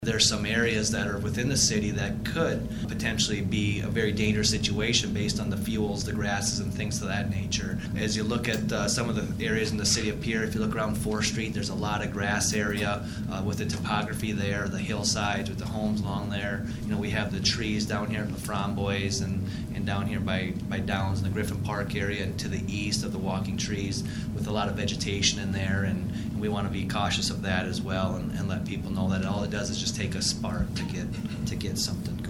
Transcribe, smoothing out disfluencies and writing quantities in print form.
There's some areas that are within the city that could potentially be a very dangerous situation based on the fuels, the grasses, and things of that nature. As you look at some of the areas in the city of Pierre, if you look around 4th Street, there's a lot of grass area with the topography there, the hillsides with the homes along there. We have the trees down here at the Framboise and down here by Downs in the Griffin Park area and to the east of the walking trees with a lot of vegetation in there, and we want to be cautious of that as well and let people know that all it does is just take a spark to get something.